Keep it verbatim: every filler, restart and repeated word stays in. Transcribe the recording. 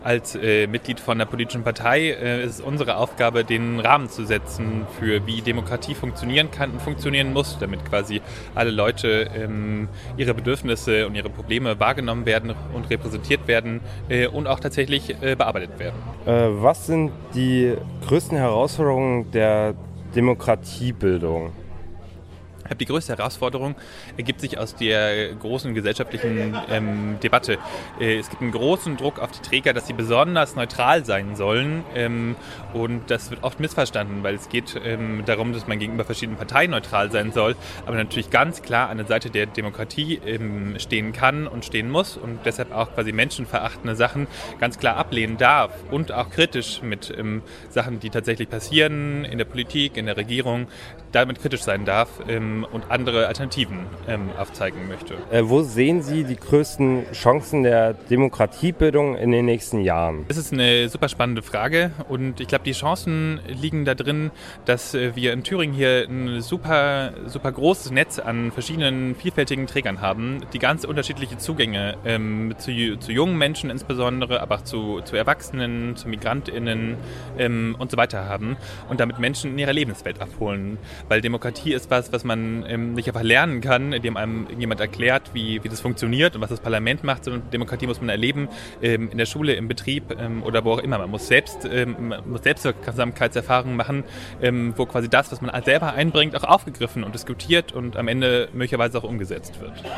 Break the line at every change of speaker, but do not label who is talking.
Als äh, Mitglied von einer politischen Partei äh, ist es unsere Aufgabe, den Rahmen zu setzen für wie Demokratie funktionieren kann und funktionieren muss, damit quasi alle Leute ähm, ihre Bedürfnisse und ihre Probleme wahrgenommen werden und repräsentiert werden äh, und auch tatsächlich äh, bearbeitet werden.
Äh, was sind die größten Herausforderungen der Demokratiebildung?
Ich glaube, die größte Herausforderung ergibt sich aus der großen gesellschaftlichen ähm, Debatte. Äh, es gibt einen großen Druck auf die Träger, dass sie besonders neutral sein sollen. Ähm, und das wird oft missverstanden, weil es geht ähm, darum, dass man gegenüber verschiedenen Parteien neutral sein soll, aber natürlich ganz klar an der Seite der Demokratie ähm, stehen kann und stehen muss und deshalb auch quasi menschenverachtende Sachen ganz klar ablehnen darf und auch kritisch mit ähm, Sachen, die tatsächlich passieren in der Politik, in der Regierung, damit kritisch sein darf. Ähm, und andere Alternativen ähm, aufzeigen möchte.
Äh, wo sehen Sie die größten Chancen der Demokratiebildung in den nächsten Jahren?
Das ist eine super spannende Frage und ich glaube, die Chancen liegen da drin, dass äh, wir in Thüringen hier ein super, super großes Netz an verschiedenen vielfältigen Trägern haben, die ganz unterschiedliche Zugänge ähm, zu, zu jungen Menschen insbesondere, aber auch zu, zu Erwachsenen, zu MigrantInnen ähm, und so weiter haben und damit Menschen in ihrer Lebenswelt abholen. Weil Demokratie ist was, was man ähm, nicht einfach lernen kann, indem einem jemand erklärt, wie, wie das funktioniert und was das Parlament macht, sondern Demokratie muss man erleben ähm, in der Schule, im Betrieb ähm, oder wo auch immer. Man muss selbst ähm, man muss Selbstwirksamkeitserfahrungen machen, ähm, wo quasi das, was man selber einbringt, auch aufgegriffen und diskutiert und am Ende möglicherweise auch umgesetzt wird.